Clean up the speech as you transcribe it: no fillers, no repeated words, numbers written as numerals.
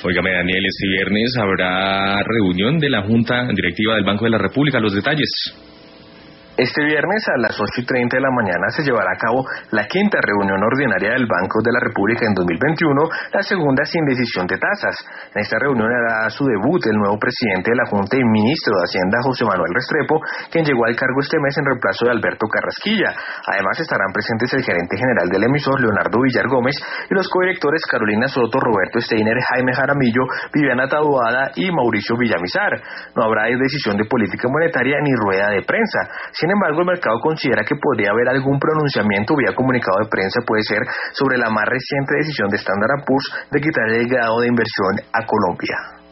Óigame, Daniel, este viernes habrá reunión de la Junta Directiva del Banco de la República. Los detalles. Este viernes a las 8:30 de la mañana se llevará a cabo la quinta reunión ordinaria del Banco de la República en 2021, la segunda sin decisión de tasas. En esta reunión hará su debut el nuevo presidente de la Junta y ministro de Hacienda, José Manuel Restrepo, quien llegó al cargo este mes en reemplazo de Alberto Carrasquilla. Además estarán presentes el gerente general del emisor, Leonardo Villar Gómez, y los codirectores Carolina Soto, Roberto Steiner, Jaime Jaramillo, Viviana Taboada y Mauricio Villamizar. No habrá decisión de política monetaria ni rueda de prensa. Sin embargo, el mercado considera que podría haber algún pronunciamiento vía comunicado de prensa, puede ser sobre la más reciente decisión de Standard & Poor's de quitar el grado de inversión a Colombia.